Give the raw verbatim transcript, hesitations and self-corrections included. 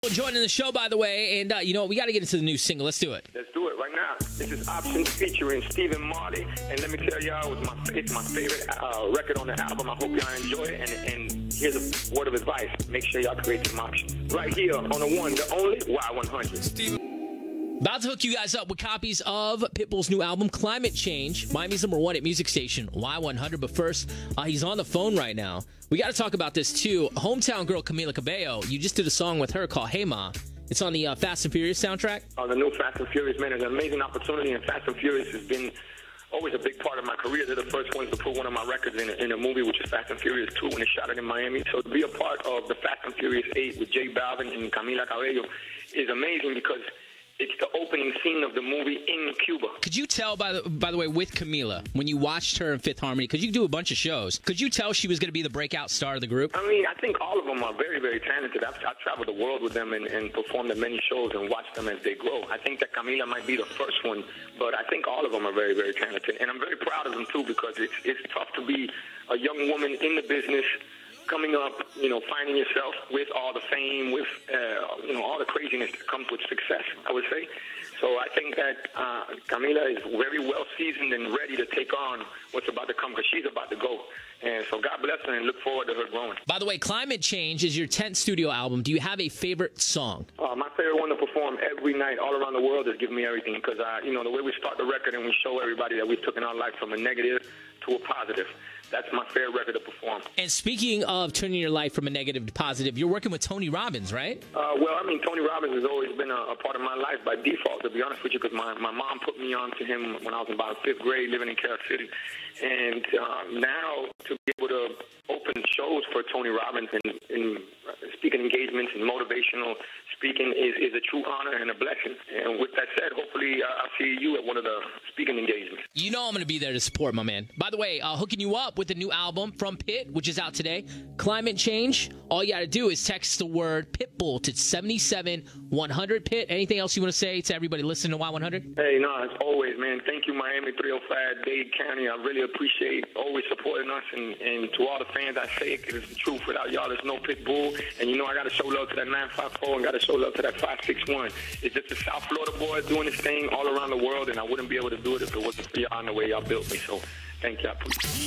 Joining the show, by the way, and uh, you know, we got to get into the new single. Let's do it. Let's do it right now. This is Options featuring Stephen Marley, and let me tell y'all, it's my, it's my favorite uh, record on the album. I hope y'all enjoy it, and, and here's a word of advice. Make sure y'all create some options. Right here on the one, the only Y one hundred. Stephen. About to hook you guys up with copies of Pitbull's new album, Climate Change, Miami's number one at music station, Y one hundred. But first, uh, he's on the phone right now. We got to talk about this, too. Hometown girl Camila Cabello, you just did a song with her called Hey Ma. It's on the uh, Fast and Furious soundtrack. Oh, the new Fast and Furious, man, it's an amazing opportunity, and Fast and Furious has been always a big part of my career. They're the first ones to put one of my records in a, in a movie, which is Fast and Furious two, when they shot it in Miami. So to be a part of the Fast and Furious eight with J Balvin and Camila Cabello is amazing because it's the opening scene of the movie in Cuba. Could you tell, by the by the way, with Camila, when you watched her in Fifth Harmony, because you do a bunch of shows, could you tell she was going to be the breakout star of the group? I mean, I think all of them are very, very talented. I've, I've traveled the world with them and, and performed at many shows and watched them as they grow. I think that Camila might be the first one, but I think all of them are very, very talented. And I'm very proud of them, too, because it's, it's tough to be a young woman in the business, coming up, you know, finding yourself with all the fame, with, uh, you know, all the craziness that comes with success, I would say. So I think that uh, Camila is very well seasoned and ready to take on what's about to come, because she's about to go. And so God bless her and look forward to her growing. By the way, Climate Change is your tenth studio album. Do you have a favorite song? Uh, my favorite one to perform every night all around the world is Give Me Everything, because, uh, you know, the way we start the record and we show everybody that we've taken our life from a negative to a positive. That's my favorite record to perform. And speaking of turning your life from a negative to positive, you're working with Tony Robbins, right? Uh, well, I mean, Tony Robbins has always been a, a part of my life by default, to be honest with you, because my, my mom put me on to him when I was about fifth grade, living in Carol City. And uh, now to be able to open shows for Tony Robbins and, and speaking engagements and motivational speaking is, is a true honor and a blessing. And with that said, hopefully uh, I'll see you at one of the speaking engagements. You know I'm going to be there to support, my man. By the way, uh, hooking you up with the new album from Pitt, which is out today, Climate Change. All you got to do is text the word Pitbull to seven seven one hundred. Pitt, anything else you want to say to everybody listening to Y one hundred? Hey, no, as always, man. Thank you, Miami three oh five, Dade County. I really appreciate always supporting us. And, and to all the fans, I say it because it's the truth. Without y'all, there's no Pitbull. And you know I got to show love to that nine five four and got to show love to that five six one. It's just a South Florida boy doing his thing all around the world, and I wouldn't be able to do it if it wasn't for y'all and the way y'all built me. So thank y'all.